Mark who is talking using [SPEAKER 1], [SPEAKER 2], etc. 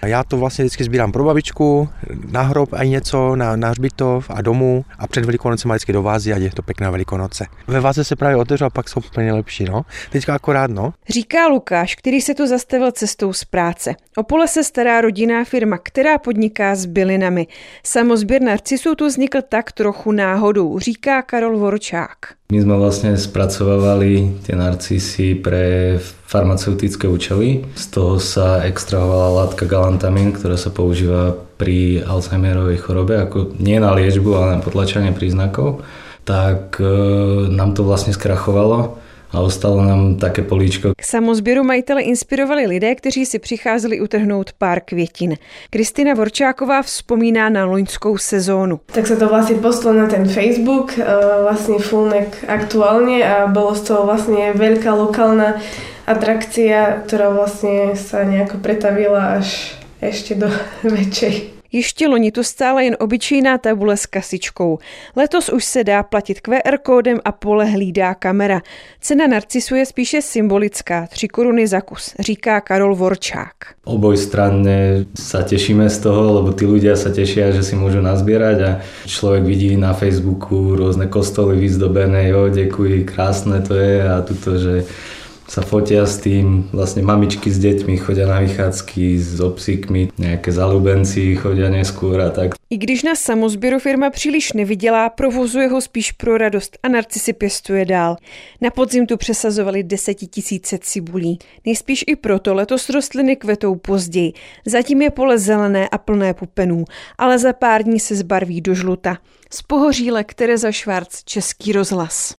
[SPEAKER 1] A já to vlastně vždycky sbírám pro babičku, na hrob a něco, na hřbitov a domů a před Velikonocem vždycky do vázy a je to pěkná Velikonoce. Ve váze se právě otevřou a pak jsou úplně lepší, no. Teďka akorát, no.
[SPEAKER 2] Říká Lukáš, který se tu zastavil cestou z práce. O pole se stará rodinná firma, která podniká s bylinami. Samozběr narcisů tu vznikl tak trochu náhodou, říká Karol Vorčák.
[SPEAKER 3] My sme vlastne spracovávali tie narcisy pre farmaceutické účely. Z toho sa extrahovala látka galantamín, ktorá sa používa pri Alzheimerovej chorobe, ako nie na liečbu, ale na potlačanie príznakov. Tak nám to vlastne skrachovalo a ostalo nám také políčko.
[SPEAKER 2] K samozběru majitele inspirovali lidé, kteří si přicházeli utrhnout pár květin. Kristina Vorčáková vzpomíná na loňskou sezónu.
[SPEAKER 4] Tak sa to vlastne poslalo na ten Facebook, vlastne Fulnek aktuálne a bolo z toho vlastne veľká lokálna atrakcia, ktorá vlastne sa nejako pretavila až ešte do väčšej.
[SPEAKER 2] Ještě loni tu stála jen obyčejná tabule s kasičkou. Letos už se dá platit QR kódem a pole hlídá kamera. Cena narcisu je spíše symbolická, 3 koruny za kus, říká Karol Vorčák.
[SPEAKER 3] Obojstranne sa tešíme z toho, lebo tí ľudia sa tešia, že si môžu nazbierať a človek vidí na Facebooku rôzne kostoly vyzdobené, jo, ďakuj, krásne to je a tuto, že sa fotia s tým, vlastne mamičky s deťmi chodia na vychádzky so psíkmi, nejaké zalúbenci chodia neskôr a tak.
[SPEAKER 2] I když na samozběru firma příliš nevydělá, provozuje ho spíš pro radost a narcisy pěstuje dál. Na podzim tu přesazovali 10 000 cibulí. Nejspíš i proto letos rostliny kvetou později. Zatím je pole zelené a plné pupenů, ale za pár dní se zbarví do žluta. Z Pohořílek Tereza Švarc, Český rozhlas.